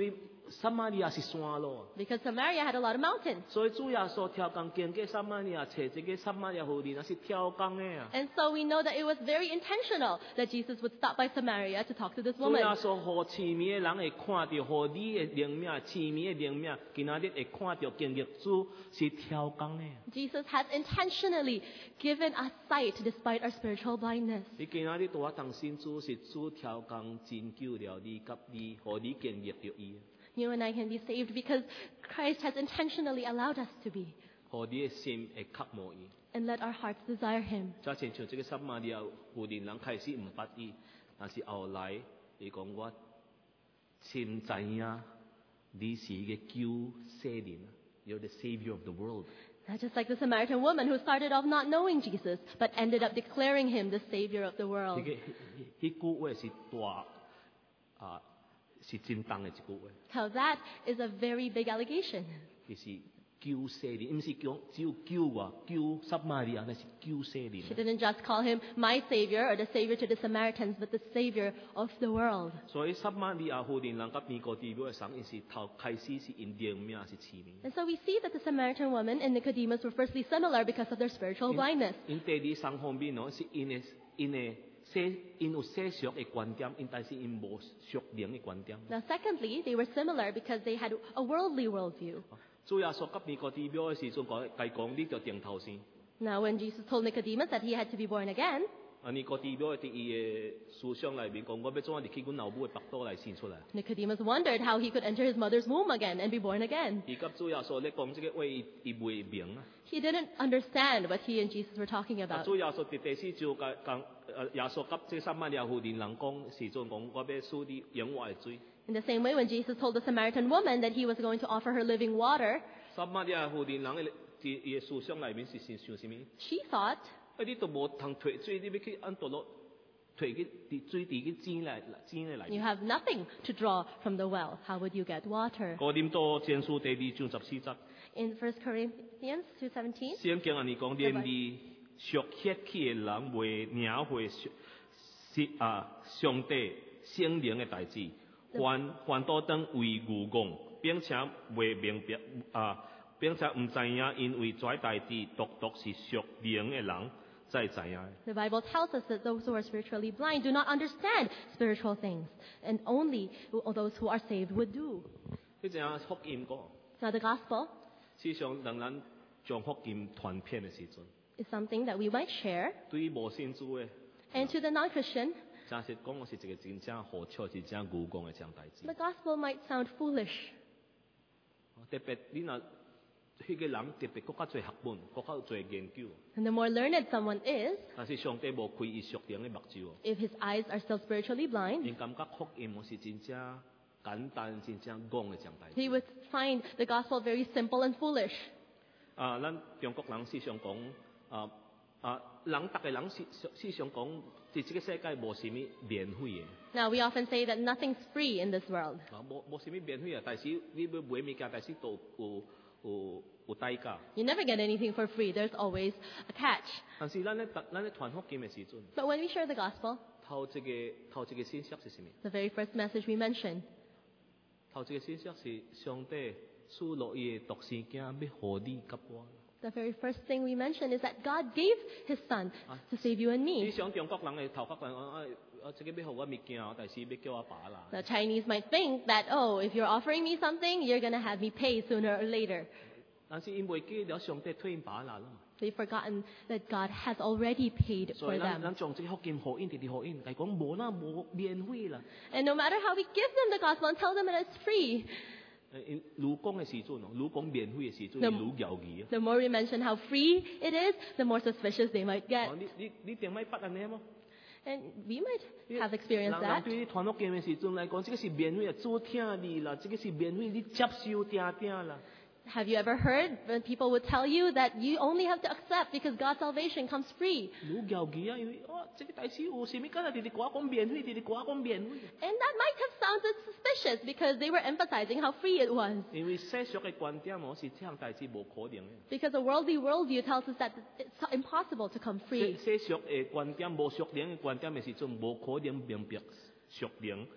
Speaker 1: 撒瑪利亞是山路，
Speaker 2: because Samaria had a lot of mountains.
Speaker 1: 所以主耶穌挑工經過撒瑪利亞，找一個撒瑪利亞婦人，那是挑工的啊。
Speaker 2: And so we know that it was very intentional that Jesus would stop by Samaria to talk to this
Speaker 1: 主耶
Speaker 2: woman.
Speaker 1: 穌和市民的人會看到，和你的靈命、市民的靈命，今仔日會看到經歷主是挑工的。
Speaker 2: Jesus has intentionally given us sight despite our spiritual blindness.
Speaker 1: 你今仔日對我當信主是主挑工拯救了你，及你，和你經歷到伊，
Speaker 2: You and I can be saved because Christ has intentionally allowed us to be
Speaker 1: 和你的心會渴慕伊。
Speaker 2: and let our hearts desire Him.
Speaker 1: 就親像這個撒瑪利亞婦人，人開始唔捌伊，但是後來伊講我真知影你是個救世人 ，You're the Savior of the world。
Speaker 2: Not just like the Samaritan woman who started off not knowing Jesus, but ended up declaring Him the Savior of the
Speaker 1: 迄
Speaker 2: world.
Speaker 1: 個迄句話是大啊，是真重的一句話，
Speaker 2: Now that is a very big allegation.
Speaker 1: 就是救世人，唔是講只有救我，救撒瑪利亞，那是救世人。
Speaker 2: She didn't just call Him my Savior or the Savior to the Samaritans, but the Savior of the world.
Speaker 1: 所以撒瑪利亞婦人人甲尼哥底母嘅生，因是頭開始是因靈命是市民。
Speaker 2: And so we see that the Samaritan woman and Nicodemus were firstly similar because of their spiritual blindness.
Speaker 1: 因第二三方面哦，是因嘅因嘅世因有世俗嘅觀點，因但是因無屬靈嘅觀點。
Speaker 2: Now, secondly, they were similar because they had a worldly worldview.
Speaker 1: 主耶穌甲尼哥底母嘅時陣講，該講你就定頭先。
Speaker 2: Now, when Jesus told Nicodemus that he had to be born again,
Speaker 1: 啊，尼哥底母喺伊嘅思想裏面講，我要怎樣入去阮老母嘅腹肚來生出來？
Speaker 2: Nicodemus wondered how he could enter his mother's womb again and be born again.
Speaker 1: 伊甲主耶穌咧講即個話，伊伊袂明啊。
Speaker 2: He didn't understand what he and Jesus were talking
Speaker 1: 啊，
Speaker 2: about.
Speaker 1: 主耶穌第第四章講講，誒耶穌甲即撒瑪利亞婦人人講時陣講，我要使你飲我嘅水。
Speaker 2: In the same way, when Jesus told the Samaritan woman that he was going to offer her living water,
Speaker 1: 撒瑪利亞婦人人嘅伊嘅思想裏面是想想啥物？
Speaker 2: she thought,
Speaker 1: 啊，你都無通摕水，你要去按倒落摕去啲水地去井來井嘅內
Speaker 2: you
Speaker 1: 面。
Speaker 2: have nothing to draw from the well. How would you get water?
Speaker 1: 哥林多前書第二章十四節，
Speaker 2: In First Corinthians two seventeen,
Speaker 1: 聖經安尼講，連你屬血氣嘅人未領會上是啊上帝聖靈嘅代志，還還多等為愚妄，並且未明白啊，並且唔知影，因為這代志獨獨是屬靈嘅人才知影。
Speaker 2: the Bible tells us that those who are spiritually blind do not understand spiritual things, and only those who are saved would do.
Speaker 1: 你知影福音講，
Speaker 2: Now, the gospel
Speaker 1: 事實上當咱將福音傳遍嘅時陣，
Speaker 2: is something that we might share,
Speaker 1: 對於無信主嘅，
Speaker 2: and to the non-Christian,
Speaker 1: 真實講，我是一個真正好笑、真正愚妄嘅一件代志。
Speaker 2: the gospel might sound foolish.
Speaker 1: 特別你若迄個人特別更加多學問，更加多研究，
Speaker 2: And the more learned someone is,
Speaker 1: 但是上帝無開伊屬靈嘅目睭，
Speaker 2: if his eyes are still spiritually blind,
Speaker 1: 因感覺福音我是真正簡單、真正戇嘅一件代志。
Speaker 2: he would find the gospel very simple and foolish.
Speaker 1: 啊，咱中國人時常講，啊啊，人逐個人時時常講，喺這個世界無啥物免費嘅，
Speaker 2: Now, we often say that nothing's free in this world.
Speaker 1: 啊，無無啥物免費嘅，但是你要買物件，但是都有有有代價。
Speaker 2: You never get anything for free. There's always a catch.
Speaker 1: 但是咱咧咱咧傳福音嘅時陣，
Speaker 2: But when we share the gospel,
Speaker 1: 頭一個頭一個信息是啥物？
Speaker 2: the very first message we mentioned,
Speaker 1: 頭一個信息是上帝賜落伊嘅獨生囝，要互你甲我。
Speaker 2: the very first thing we mentioned is that God gave his son to save you and
Speaker 1: 你
Speaker 2: me.
Speaker 1: 想中國人嘅頭殼人講啊啊，這個要互我物件，但是要叫我爸啦。
Speaker 2: The Chinese might think that, oh, if you're offering me something, you're going to have me pay sooner or later.
Speaker 1: 但是因為記了上帝退爸啦啦，
Speaker 2: They've forgotten that God has already paid
Speaker 1: 所
Speaker 2: for
Speaker 1: 以咱
Speaker 2: them.
Speaker 1: 咱將這個福音互因，直直互因，係講無啦無免費啦。
Speaker 2: And no matter how we give them the gospel and tell them that it's free,
Speaker 1: 誒，因愈講嘅時陣哦，愈講免費嘅時陣，
Speaker 2: 那
Speaker 1: 愈猶豫啊。
Speaker 2: the more we mention how free it is, the more suspicious they might get.
Speaker 1: 哦，你你你定咪捌安尼麼？
Speaker 2: And we might have experienced
Speaker 1: 人人
Speaker 2: that.
Speaker 1: 對於傳福音嘅時陣來講，這個是免費啊，做聽你啦，這個是免費，你接受聽聽啦。
Speaker 2: Have you ever heard when people would tell you that you only have to accept because God's salvation comes free?
Speaker 1: 愈猶豫啊，因為哦，這個代志有啥物？敢若直直講講免費，直直講講免費。
Speaker 2: And that might have sounded suspicious because they were emphasizing how free it was.
Speaker 1: 因為世俗嘅觀點，我是這項代志無可能嘅。
Speaker 2: Because a worldly worldview tells us that it's impossible to come
Speaker 1: 世
Speaker 2: free.
Speaker 1: 世俗嘅觀點，無屬靈嘅觀點嘅時陣，無可能明白屬靈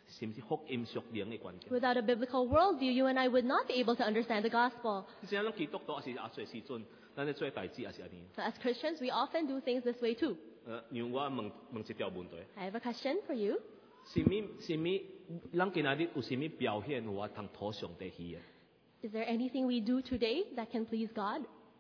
Speaker 1: 甚至福音屬靈嘅關鍵。
Speaker 2: Without a biblical worldview, you and I would not be able to understand the gospel.
Speaker 1: 即係咱基督徒也是阿做時陣，咱咧做代志也是安尼。
Speaker 2: So as Christians, we often do things this way too.
Speaker 1: 誒，讓我問問一條問題：
Speaker 2: I have a question for you.
Speaker 1: 什麼什麼，咱今仔日有什麼表現我通討上帝喜悅？
Speaker 2: Is there anything we do today that can please God?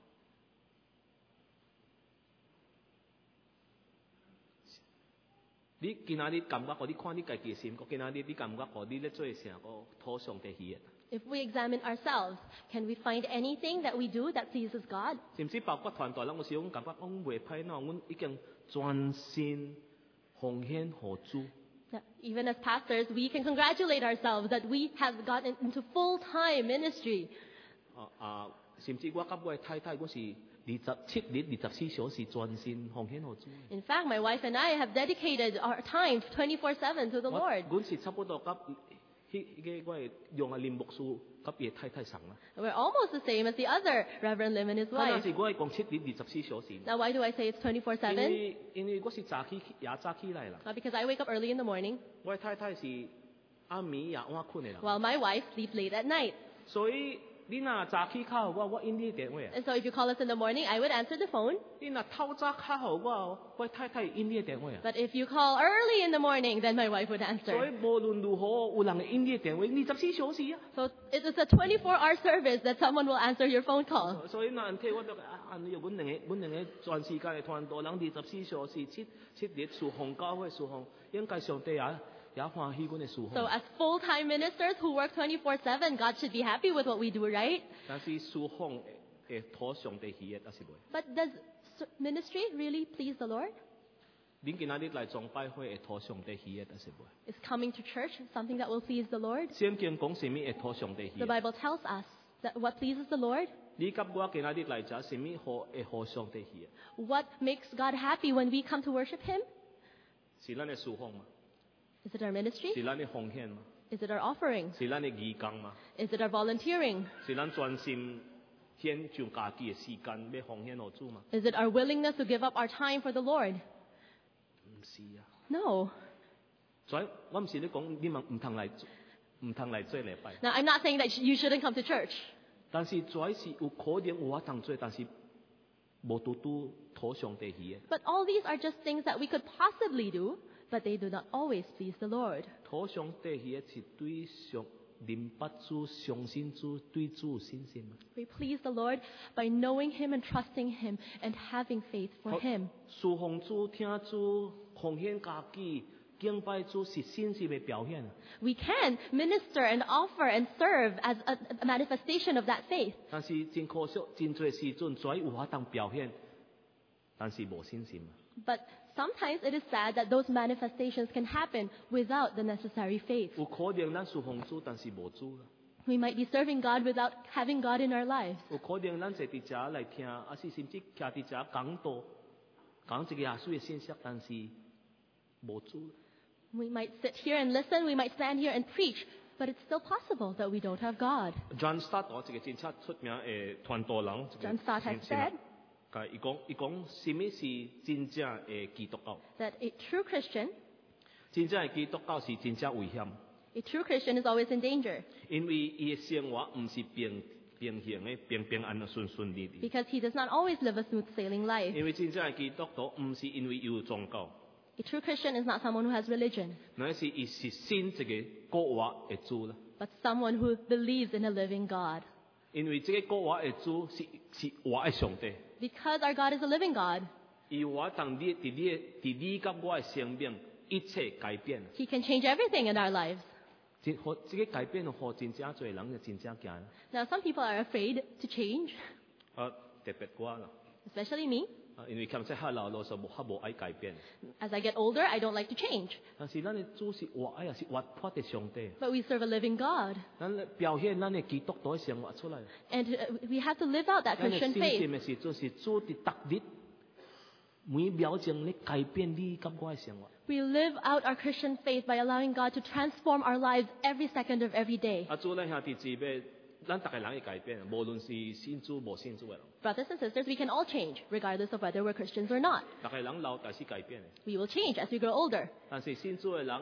Speaker 1: 你今仔日感覺過？你看你家己嘅心，今仔日你感覺過？你咧做啥個討上帝喜悅？
Speaker 2: If we examine ourselves, can we find anything that we do that pleases God?
Speaker 1: 甚至包括團隊，咱有時候感覺講袂歹喏，阮已經專心奉獻互主。
Speaker 2: Now, even as pastors, we can congratulate ourselves that we have gotten into full-time ministry.
Speaker 1: 啊啊，甚至我甲我嘅太太，我是二十七日、二十四小時專心奉獻互主。
Speaker 2: In fact, my wife and I have dedicated our time twenty-four seven to the
Speaker 1: 我
Speaker 2: Lord.
Speaker 1: 阮是差不多甲迄迄個我係用阿林牧師甲伊嘅太太送啦。
Speaker 2: We're almost the same as the other Reverend Lim and his
Speaker 1: 嗰陣
Speaker 2: wife.
Speaker 1: 時我係講七日二十四小時，
Speaker 2: Now, why do I say it's twenty-four
Speaker 1: 因
Speaker 2: seven?
Speaker 1: 為因為我是早起也早起來啦。
Speaker 2: Uh, because I wake up early in the morning,
Speaker 1: 我嘅太太是暗暝也晚困嘅啦，
Speaker 2: while my wife sleeps late at night.
Speaker 1: 所以你若早起較好，我我應你電話啊。
Speaker 2: And so if you call us in the morning, I would answer the phone.
Speaker 1: 你若透早較好，我我太太應你電話啊。
Speaker 2: But if you call early in the morning, then my wife would
Speaker 1: 所以
Speaker 2: answer.
Speaker 1: 無論如何，有人會應你電話二十四小時啊。
Speaker 2: So it is a twenty-four hour service that someone will answer your phone call.
Speaker 1: 所以若人睇我都啊，按要阮兩個阮兩個全時間嘅團隊，人二十四小時七七日侍奉教會侍奉，應該上帝也也歡喜阮嘅侍奉。
Speaker 2: So as full-time ministers who work twenty-four seven, God should be happy with what we do, right?
Speaker 1: 但是侍奉誒討上帝喜悅還是袂？
Speaker 2: But does s- ministry really please the Lord?
Speaker 1: 恁今仔日來崇拜會會討上帝喜悅還是袂？
Speaker 2: Is coming to church something that will please the Lord?
Speaker 1: 聖經講什麼會討上帝喜
Speaker 2: The
Speaker 1: 悅？
Speaker 2: Bible tells us that what pleases the Lord,
Speaker 1: 你甲我今仔日來食什麼好會討上帝喜悅？
Speaker 2: what makes God happy when we come to worship Him?
Speaker 1: 是咱嘅侍奉嘛？
Speaker 2: Is it our ministry?
Speaker 1: 是咱嘅奉獻嘛？
Speaker 2: Is it our offering?
Speaker 1: 是咱嘅義工嘛？
Speaker 2: Is it our volunteering?
Speaker 1: 是咱專心獻上家己嘅時間要奉獻互主嘛？
Speaker 2: Is it our willingness to give up our time for the Lord?
Speaker 1: 唔是啊！
Speaker 2: No.
Speaker 1: 所以我唔是你講你唔唔通來唔通來做禮拜，
Speaker 2: Now, I'm not saying that you shouldn't come to church,
Speaker 1: 但是主要是有可能有法通做，但是無拄拄討上帝喜悅。
Speaker 2: but all these are just things that we could possibly do, but they do not always please the Lord.
Speaker 1: 討上帝喜悅是對上明白主、相信主、對主有信心。
Speaker 2: We please the Lord by knowing Him and trusting Him and having faith for Him.
Speaker 1: 侍奉主、聽主、奉獻家己、敬拜主是信心嘅表現。
Speaker 2: We can minister and offer and serve as a, a manifestation of that faith.
Speaker 1: 但是真可惜，真多時陣主有法通表現，但是無信心。
Speaker 2: But sometimes it is sad that those manifestations can happen without the necessary faith.
Speaker 1: 有可能咱侍奉主，但是無主啦。
Speaker 2: We might be serving God without having God in our lives.
Speaker 1: 有可能咱坐伫遮來聽，還是甚至徛伫遮講道，講一個耶穌嘅信息，但是無主。
Speaker 2: We might sit here and listen, we might stand here and preach, but it's still possible that we don't have God.
Speaker 1: John Stott 我一個真出出名誒傳道人，一個
Speaker 2: John Stott has said
Speaker 1: 佢伊講伊講什麼是真正誒基督教？
Speaker 2: that a true Christian,
Speaker 1: 真正嘅基督教是真正危險，
Speaker 2: a true Christian is always in danger
Speaker 1: 因為伊嘅生活唔是平平行嘅平平安安順順利利。
Speaker 2: because he does not always live a smooth sailing life.
Speaker 1: 因為真正嘅基督徒唔是因為有宗教，
Speaker 2: A true Christian is not someone who has religion,
Speaker 1: 乃是伊是信一個國話嘅主啦。
Speaker 2: but someone who believes in a living God.
Speaker 1: 因為這個國話嘅主是是我嘅上帝。
Speaker 2: Because our God is a living God,
Speaker 1: 伊話當你佇你佇你甲我嘅生命一切改變，
Speaker 2: He can change everything in our lives.
Speaker 1: 真互這個改變互真正多人就真正驚。
Speaker 2: Now, some people are afraid to change,
Speaker 1: 啊，特別我啦，
Speaker 2: especially me.
Speaker 1: 啊，因為兼且較老老實無較無愛改變。
Speaker 2: As I get older, I don't like to change.
Speaker 1: 但是咱嘅主是活愛，也是活潑嘅上帝。
Speaker 2: But we serve a living God.
Speaker 1: 咱咧表現咱嘅基督徒嘅生活出來。
Speaker 2: And uh, we have to live out that
Speaker 1: 咱嘅
Speaker 2: Christian
Speaker 1: 信
Speaker 2: faith.
Speaker 1: 心嘅時陣是主佇逐日每秒鐘咧改變你甲我嘅生活。
Speaker 2: We live out our Christian faith by allowing God to transform our lives every second of every day.
Speaker 1: 啊，主咱兄弟姊妹，咱逐個人會改變，無論是信主無信主嘅人，
Speaker 2: Brothers and sisters, we can all change, regardless of whether we're Christians or not.
Speaker 1: 逐個人老但是改變嘅。
Speaker 2: We will change as we grow older.
Speaker 1: 但是信主嘅人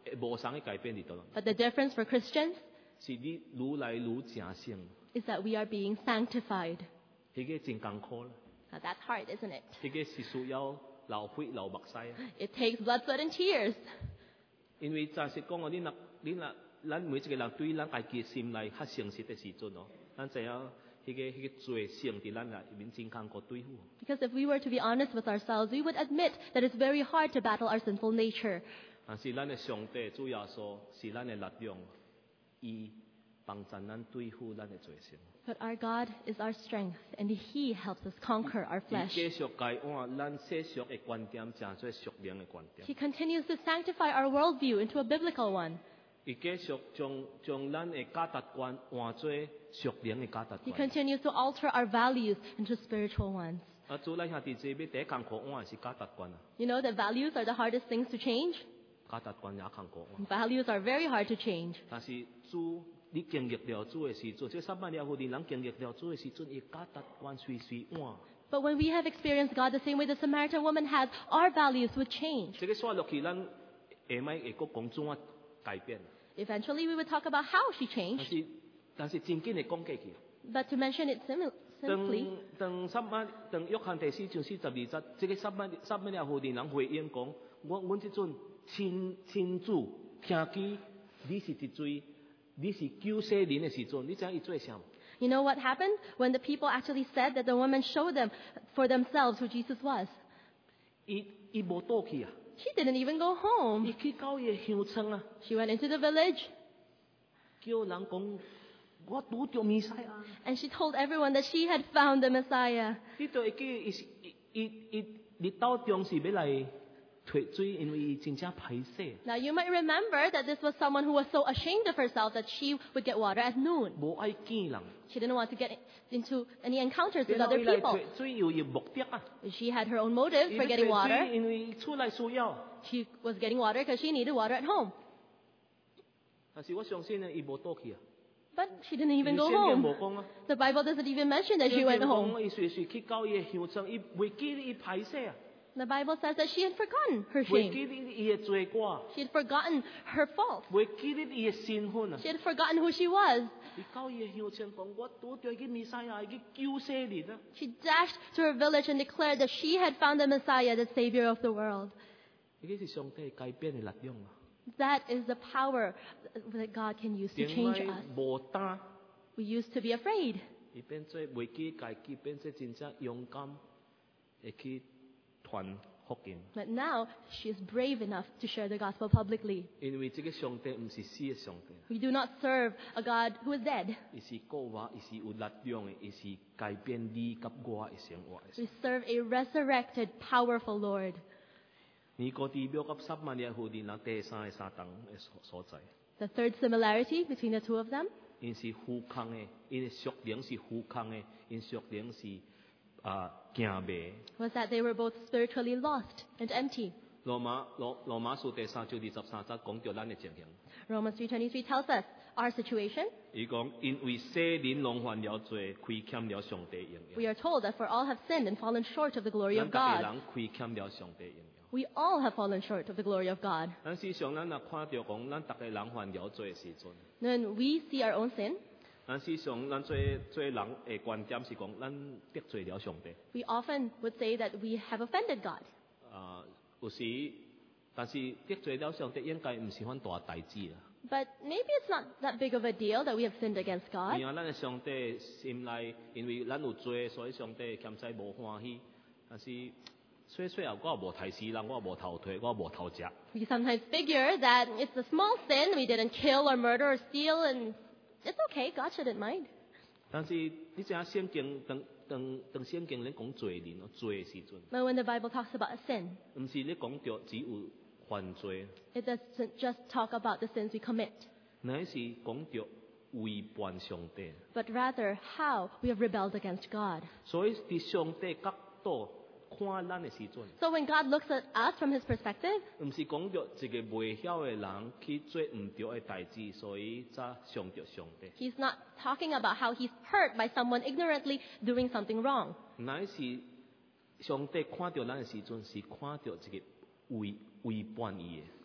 Speaker 1: 無啥嘅改變喺度，
Speaker 2: But the difference for Christians
Speaker 1: 是你愈來愈正性，
Speaker 2: is that we are being sanctified.
Speaker 1: 迄個真艱苦啦，
Speaker 2: Now that's hard, isn't it?
Speaker 1: 迄個是需要流血流目屎啊。
Speaker 2: It takes blood, sweat, and tears.
Speaker 1: 因為暫時講哦，你若你若咱每一個人對咱家己心內較誠實嘅時陣哦，咱知影迄個迄個罪性佇咱內面真艱苦對付。
Speaker 2: Because if we were to be honest with ourselves, we would admit that it's very hard to battle our sinful nature.
Speaker 1: 但是咱嘅上帝主耶穌是咱嘅力量，伊幫助咱對付咱嘅罪性。
Speaker 2: But our God is our strength, and He helps us conquer our
Speaker 1: 伊
Speaker 2: flesh.
Speaker 1: 繼續改換咱世俗嘅觀點，成做屬靈嘅觀點。
Speaker 2: He continues to sanctify our worldview into a biblical one.
Speaker 1: 伊繼續將將咱嘅價值觀換做屬靈嘅價值
Speaker 2: He
Speaker 1: 觀。
Speaker 2: continues to alter our values into spiritual ones.
Speaker 1: 啊，做咱兄弟姊妹第一艱苦換是價值觀啊，
Speaker 2: You know that values are the hardest things to change?
Speaker 1: 價值觀也艱苦換。
Speaker 2: Values are very hard to change.
Speaker 1: 但是主你經歷了主嘅時陣，即係三萬了後，人經歷了主嘅時陣，伊價值觀隨隨換。
Speaker 2: But when we have experienced God the same way the Samaritan woman has, our values would change.
Speaker 1: 即個說落去，咱下擺會講講怎啊改變。
Speaker 2: Eventually, we would talk about how she
Speaker 1: 但
Speaker 2: changed.
Speaker 1: 是但是真緊嘅講過去。
Speaker 2: But to mention it sim-
Speaker 1: 當
Speaker 2: simply,
Speaker 1: 當三萬當約翰第四章四十二節，即個三萬三萬了後，人回應講：我阮即陣親親主聽見你是一罪，你是救世人嘅時陣，你知影伊做啥？
Speaker 2: you know what happened? When the people actually said that the woman showed them for themselves who Jesus was.
Speaker 1: 伊伊無倒去啊！
Speaker 2: She didn't even go
Speaker 1: 伊
Speaker 2: home.
Speaker 1: 去到伊嘅鄉村啊，
Speaker 2: She went into the village
Speaker 1: 叫人講：我拄着彌賽亞。
Speaker 2: and she told everyone that she had found the Messiah.
Speaker 1: 呢度會記伊是伊伊伊伊兜中是要來脫罪，因為伊真正歹勢，
Speaker 2: Now you might remember that this was someone who was so ashamed of herself that she would get water at noon.
Speaker 1: 無愛見人。
Speaker 2: She didn't want to get into any encounters with
Speaker 1: 然後
Speaker 2: other
Speaker 1: 伊來
Speaker 2: people.
Speaker 1: 脫罪有伊目的啊。
Speaker 2: She had her own motives
Speaker 1: 伊
Speaker 2: for
Speaker 1: 要
Speaker 2: getting
Speaker 1: 脫罪
Speaker 2: water.
Speaker 1: 因為出來需要。
Speaker 2: She was getting water because she needed water at home.
Speaker 1: 但是我相信呢，伊無倒去啊。
Speaker 2: But she didn't even go
Speaker 1: 聖經
Speaker 2: home.
Speaker 1: 無講啊。
Speaker 2: The Bible doesn't even mention that she went home.
Speaker 1: 伊隨隨去到伊嘅鄉村，伊未記伊歹勢啊，
Speaker 2: The Bible says that she had forgotten her
Speaker 1: 未
Speaker 2: shame.
Speaker 1: 記伊嘅罪過，
Speaker 2: She had forgotten her fault.
Speaker 1: 未記伊嘅身份啊。
Speaker 2: She had forgotten who she was.
Speaker 1: 伊到伊嘅鄉村講：我拄着個彌賽亞，伊個救世人啊！
Speaker 2: She dashed to her village and declared that she had found the Messiah, the Savior of the world.
Speaker 1: 呢個是上帝改變嘅力量啊！
Speaker 2: That is the power that God can use to
Speaker 1: 點
Speaker 2: change
Speaker 1: 解
Speaker 2: us.
Speaker 1: 無膽？
Speaker 2: We used to be afraid.
Speaker 1: 伊變做未記家己，變做真正勇敢，會去傳福音。
Speaker 2: But now she is brave enough to share the gospel publicly.
Speaker 1: 因為這個上帝唔是死嘅上帝，
Speaker 2: We do not serve a God who is dead.
Speaker 1: 伊是講話，伊是有力量嘅，伊是改變你及我嘅生活嘅。
Speaker 2: We serve a resurrected, powerful Lord.
Speaker 1: 尼哥底母及十萬年後人人第三個撒旦嘅所所在，
Speaker 2: The third similarity between the two of them
Speaker 1: 因是虛空嘅，因屬靈是虛空嘅，因屬靈是啊驚迷。
Speaker 2: was that they were both spiritually lost and empty.
Speaker 1: 羅馬羅羅馬書第三章二十三節講到咱嘅情形，
Speaker 2: Romans three twenty-three tells us our situation.
Speaker 1: 伊講因為世人弄犯了罪，虧欠了上帝榮
Speaker 2: We
Speaker 1: 耀。
Speaker 2: are told that for all have sinned and fallen short of the glory
Speaker 1: 咱
Speaker 2: of
Speaker 1: 逐個
Speaker 2: God.
Speaker 1: 人虧欠了上帝榮耀。
Speaker 2: We all have fallen short of the glory of God.
Speaker 1: 咱事實上，咱若看到講，咱逐個人犯了罪嘅時陣，
Speaker 2: Then we see our own sin.
Speaker 1: 咱事實上，咱做做人嘅觀點是講，咱得罪了上帝。
Speaker 2: We often would say that we have offended God.
Speaker 1: 啊，有時，但是得罪了上帝應該唔是番大代志啦。
Speaker 2: But maybe it's not that big of a deal that we have sinned against God.
Speaker 1: 因為咱嘅上帝心內，因為咱有罪，所以上帝欠債無歡喜。但是，雖雖啊，我也無提死人，我也無偷退，我也無偷食。
Speaker 2: We sometimes figure that it's a small sin. We didn't kill or murder or steal, and it's okay. God shouldn't mind.
Speaker 1: 但是，你知影聖經當當當聖經咧講罪人咯，罪嘅時陣，
Speaker 2: But when the Bible talks about a sin,
Speaker 1: 唔是你講到只有犯罪，
Speaker 2: it doesn't just talk about the sins we commit,
Speaker 1: 乃是講到違叛上帝。
Speaker 2: but rather how we have rebelled against God.
Speaker 1: 所以，喺上帝角度看咱嘅時陣，
Speaker 2: So when God looks at us from his perspective,
Speaker 1: 唔是講到一個未曉嘅人去做唔對嘅代志，所以才傷着上帝。
Speaker 2: he's not talking about how he's hurt by someone ignorantly doing something wrong.
Speaker 1: 乃是上帝看到咱嘅時陣，是看到一個違違叛伊嘅。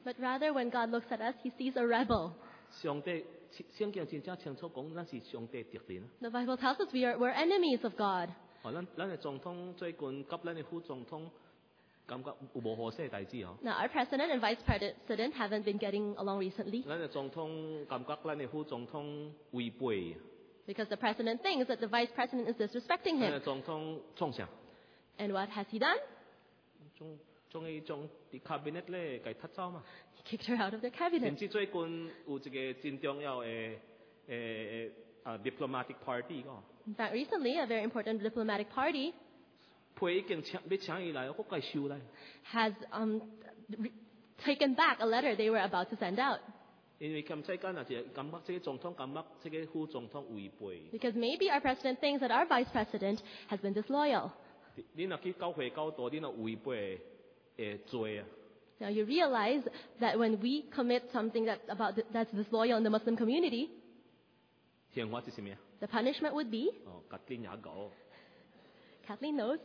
Speaker 2: But rather, when God looks at us, he sees a rebel.
Speaker 1: 上帝聖經真正清楚講，咱是上帝敵人。
Speaker 2: The Bible tells us we are, we're enemies of God.
Speaker 1: 哦，咱咱嘅總統最近及咱嘅副總統感覺有無好些代志哦。
Speaker 2: Now, our president and vice president haven't been getting along recently
Speaker 1: 咱嘅總統感覺咱嘅副總統違背，
Speaker 2: because the president thinks that the vice president is disrespecting
Speaker 1: 咱
Speaker 2: him.
Speaker 1: 嘅總統創啥？
Speaker 2: And what has he done?
Speaker 1: 總總係將啲 cabinet 咧給踢走嘛。
Speaker 2: He kicked her out of their
Speaker 1: 甚
Speaker 2: cabinet.
Speaker 1: 至最近有一個真重要嘅誒誒啊 diplomatic party 個，
Speaker 2: In fact, recently, a very important diplomatic party
Speaker 1: 批已經請要請伊來，我該收嚟。
Speaker 2: has um, re- taken back a letter they were about to send out.
Speaker 1: 因為咁世間啊，就感覺這個總統感覺這個副總統違背。
Speaker 2: Because maybe our president thinks that our vice president has been disloyal.
Speaker 1: 你若去教會教導，你若違背誒罪啊，
Speaker 2: Now you realize that when we commit something that's about that's disloyal in the Muslim community,
Speaker 1: 刑罰是咩啊？
Speaker 2: the punishment would be,
Speaker 1: 哦，吉丁也講，
Speaker 2: Kathleen knows,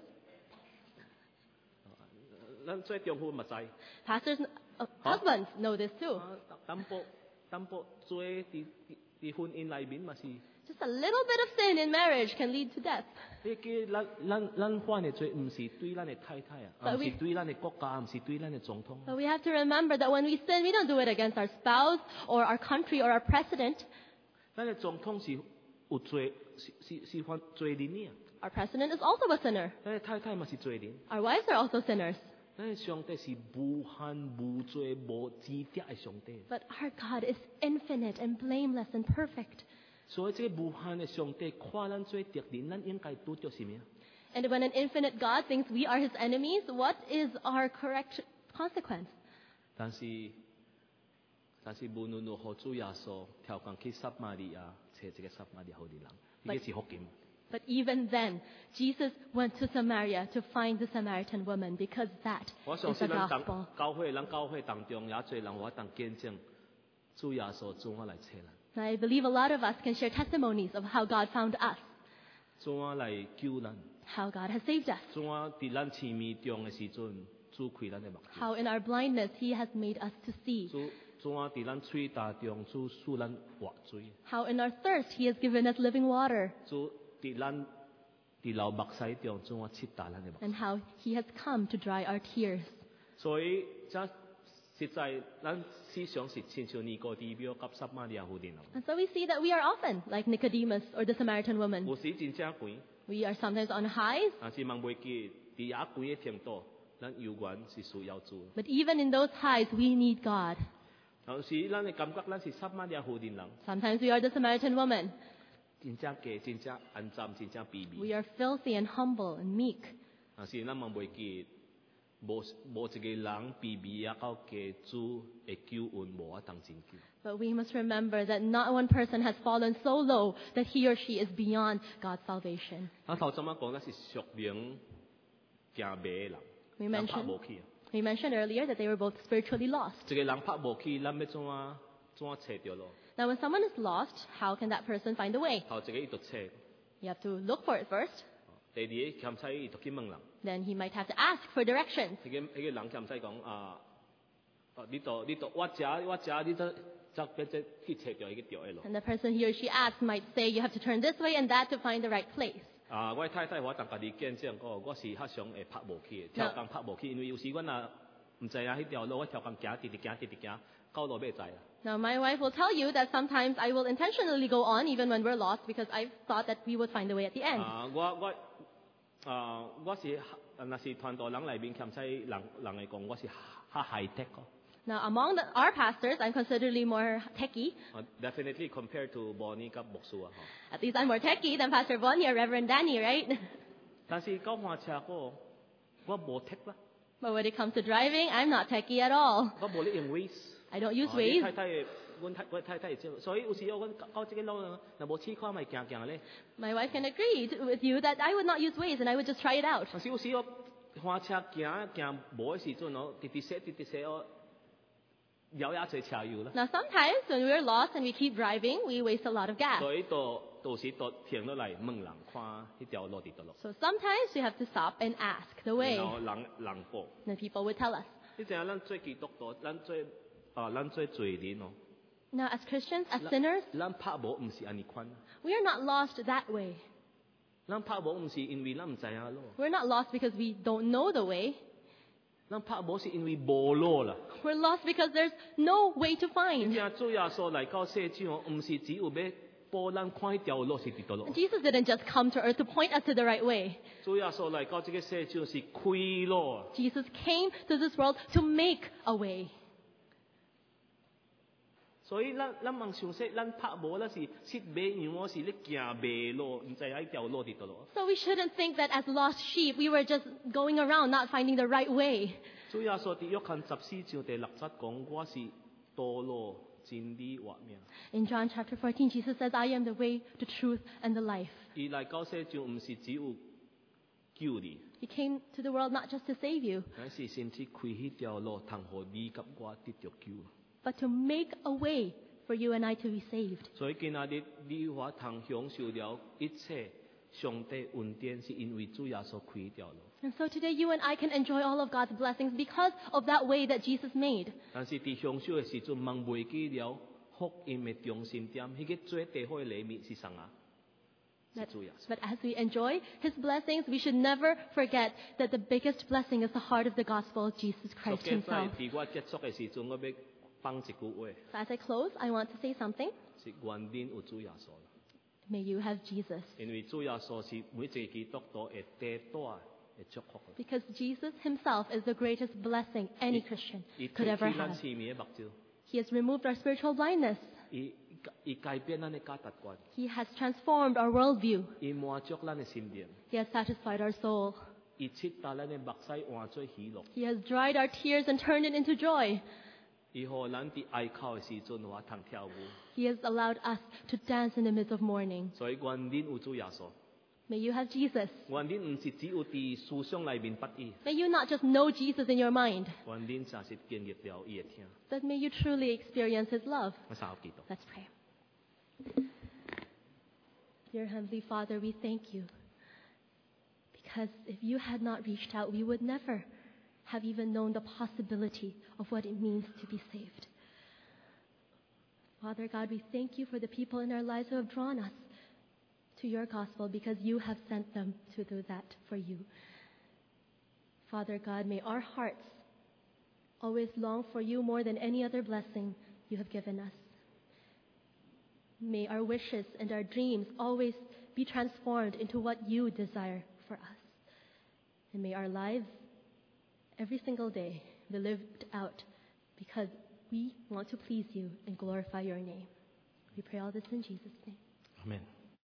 Speaker 1: 咱做丈夫咪知。
Speaker 2: pastors, uh,
Speaker 1: Huh?
Speaker 2: husbands know this too.
Speaker 1: 啊，淡薄淡薄做啲啲婚姻裏面咪是。
Speaker 2: Just a little bit of sin in marriage can lead to death.
Speaker 1: 你叫咱咱咱犯嘅罪，唔是對咱嘅太太啊，
Speaker 2: But
Speaker 1: 唔
Speaker 2: we-
Speaker 1: 是對咱嘅國家，唔是對咱嘅總統。
Speaker 2: But we have to remember that when we sin, we don't do it against our spouse or our country or our president.
Speaker 1: 咱嘅總統是有罪，是是是犯罪人嘅。
Speaker 2: Our president is also a sinner.
Speaker 1: 咱嘅太太咪是罪人。
Speaker 2: Our wives are also sinners.
Speaker 1: 咱嘅上帝是無限無罪無指責嘅上帝。
Speaker 2: But our God is infinite and blameless and perfect.
Speaker 1: 所以，這個無限嘅上帝看咱做敵人，咱應該拄着什麼？
Speaker 2: And when an infinite God thinks we are his enemies, what is our correct consequence?
Speaker 1: 但是，但是無論如何，主耶穌跳降去撒瑪利亞，找這個撒瑪利亞好啲人，呢個是福音。
Speaker 2: But even then, Jesus went to Samaria to find the Samaritan woman because that
Speaker 1: 我相
Speaker 2: is the
Speaker 1: 信咱
Speaker 2: gospel.
Speaker 1: 當教會，咱教會當中也最人我當見證，主耶穌怎樣來找咱，
Speaker 2: And I believe a lot of us can share testimonies of how God found us,
Speaker 1: 怎樣來救咱，
Speaker 2: how God has saved us,
Speaker 1: 怎樣佇咱痴迷中嘅時陣，主開咱嘅目睭，
Speaker 2: how in our blindness he has made us to see,
Speaker 1: 主怎樣佇咱喙大中，主使咱活水，
Speaker 2: how in our thirst he has given us living water,
Speaker 1: 主佇咱佇流目屎中，怎樣切大咱嘅目睭。
Speaker 2: and how he has come to dry our tears.
Speaker 1: 所以，這實在咱思想是親像尼哥底母及撒瑪利亞婦人。
Speaker 2: And so we see that we are often like Nicodemus or the Samaritan woman.
Speaker 1: 有時真正貴，
Speaker 2: We are sometimes on highs,
Speaker 1: 但是望袂記，佇遐貴嘅程度，咱永遠是需要主。
Speaker 2: but even in those highs, we need God.
Speaker 1: 有時咱會感覺咱是撒瑪利亞婦人人，
Speaker 2: Sometimes we are the Samaritan woman.
Speaker 1: 真正假，真正安站，真正卑
Speaker 2: We
Speaker 1: 微。
Speaker 2: are filthy and humble and meek.
Speaker 1: 但是咱望袂記，無無一個人卑微啊，到家主會救恩無法當真救。
Speaker 2: But we must remember that not one person has fallen so low that he or she is beyond God's salvation.
Speaker 1: 咱頭先仔講，咱是屬靈行迷嘅人，
Speaker 2: We
Speaker 1: 咱拍
Speaker 2: mentioned,
Speaker 1: 無去。
Speaker 2: we mentioned earlier that they were both spiritually lost.
Speaker 1: 一個人拍無去，咱要怎啊怎啊找着咯？
Speaker 2: Now, when someone is lost, how can that person find a way?
Speaker 1: 頭一個伊就找，
Speaker 2: You have to look for it first.
Speaker 1: 第二個欠債伊就去問人，
Speaker 2: Then he might have to ask for directions.
Speaker 1: 迄個迄個人欠債講啊，啊你度你度我食我食你則則變只去找着伊個着的咯。
Speaker 2: And the person he or she asks might say, you have to turn this way and that to find the right place.
Speaker 1: 啊，我的太太我當家己見證過，我是較常會拍無去的，跳工拍無去，因為有時阮若毋知影迄條路，我跳工行直直行直直行，到路尾知啊。
Speaker 2: Now, my wife will tell you that sometimes I will intentionally go on even when we're lost because I thought that we would find a way at the end.
Speaker 1: 啊，我我啊，我是若是團隊人內面欠債人人嚟講，我是較 high tech 個。
Speaker 2: Now, among the, our pastors, I'm considerably more techie.
Speaker 1: Uh, definitely compared to Bonnie 及牧師啊，嗬。
Speaker 2: At least I'm more techie than Pastor Bonnie or Reverend Danny, right?
Speaker 1: 但是交換車嗰我無 tech 啦，
Speaker 2: But when it comes to driving, I'm not techie at all.
Speaker 1: 我無咧用 Waze。
Speaker 2: I don't use
Speaker 1: 啊你
Speaker 2: Waze.
Speaker 1: 太太，阮太我太太會知，所以有時候阮到這個路，若無試看咪行行咧。
Speaker 2: My wife can agree to, with you that I would not use Waze and I would just try it out.
Speaker 1: 但是有時候換車行行無嘅時陣哦，直直駛直直駛哦，了也做車油啦。
Speaker 2: Now, sometimes when we're lost and we keep driving, we waste a lot of gas.
Speaker 1: 所以到到時到停落嚟問人看迄條路佇倒落，
Speaker 2: So sometimes we have to stop and ask the way.
Speaker 1: 然後人人報。
Speaker 2: And people would tell us.
Speaker 1: 你知影咱做基督徒，咱做啊，咱做罪人哦，
Speaker 2: Now, as Christians, as sinners,
Speaker 1: 咱拍無唔是安尼款，
Speaker 2: we are not lost that way.
Speaker 1: 咱拍無唔是因為咱唔知影路，
Speaker 2: We're not lost because we don't know the way.
Speaker 1: 咱拍無是因為無路啦。
Speaker 2: We're lost because there's no way to
Speaker 1: 真
Speaker 2: find.
Speaker 1: 正主耶穌來到世上，唔是只有要幫咱看一條路是佇倒路。
Speaker 2: Jesus didn't just come to earth to point us to the right way.
Speaker 1: 主耶穌來到這個世上是開路，
Speaker 2: Jesus came to this world to make a way.
Speaker 1: 所以咱咱望想說，咱拍無咱是失馬羊，我是咧行迷路，唔知影條路佇倒路。
Speaker 2: So we shouldn't think that as lost sheep, we were just going around not finding the right way.
Speaker 1: 主耶穌伫約翰十四章第六節講，我是道路、真理、活命。
Speaker 2: In John chapter fourteen, Jesus says, I am the way, the truth, and the life.
Speaker 1: 伊來到世上，唔是只有救你，
Speaker 2: He came to the world not just to save you,
Speaker 1: 乃是甚至開迄條路，通互你甲我得着救。
Speaker 2: but to make a way for you and I to be saved.
Speaker 1: 所以今仔日你我通享受了一切上帝恩典，是因為主耶穌開條路。
Speaker 2: And so today you and I can enjoy all of God's blessings because of that way that Jesus made.
Speaker 1: 但是伫享受的時陣，忘袂記了福音的中心點，迄、那個最第好的禮物是啥啊？是
Speaker 2: That,
Speaker 1: 主耶穌。
Speaker 2: but as we enjoy His blessings, we should never forget that the biggest blessing is the heart of the gospel of Jesus
Speaker 1: 所
Speaker 2: Christ
Speaker 1: 以現在
Speaker 2: Himself.
Speaker 1: 伫我結束的時陣，我要放一句話，
Speaker 2: So as I close, I want to say something.
Speaker 1: 是願恁有主耶穌啦。
Speaker 2: May you have Jesus.
Speaker 1: 因為主耶穌是每一個基督徒會得大的祝福的。
Speaker 2: Because Jesus Himself is the greatest blessing any Christian
Speaker 1: 伊
Speaker 2: could
Speaker 1: 開
Speaker 2: ever
Speaker 1: 啟咱
Speaker 2: have.
Speaker 1: 視面的目睭，
Speaker 2: He has removed our spiritual blindness.
Speaker 1: 伊伊改變咱的價值觀，
Speaker 2: He has transformed our worldview.
Speaker 1: 伊滿足咱的心靈，
Speaker 2: He has satisfied our soul.
Speaker 1: 伊切達咱的目屎換做喜樂，
Speaker 2: He has dried our tears and turned it into joy.
Speaker 1: 伊互咱伫哀哭的時陣，我通跳舞。
Speaker 2: He has allowed us to dance in the midst of mourning.
Speaker 1: 所以願恁有主耶穌，
Speaker 2: May you have Jesus.
Speaker 1: 願恁唔是只有伫思想內面不義，
Speaker 2: May you not just know Jesus in your mind,
Speaker 1: 願恁真是經歷了伊的聽。
Speaker 2: but may you truly experience His love.
Speaker 1: 我三個祈禱。
Speaker 2: Let's pray. Dear Heavenly Father, we thank you. Because if you had not reached out, we would never have even known the possibility of what it means to be saved. Father God, we thank you for the people in our lives who have drawn us to your gospel because you have sent them to do that for you. Father God, may our hearts always long for you more than any other blessing you have given us. May our wishes and our dreams always be transformed into what you desire for us. And may our lives every single day be lived out because we want to please you and glorify your name. We pray all this in Jesus' name.
Speaker 1: Amen.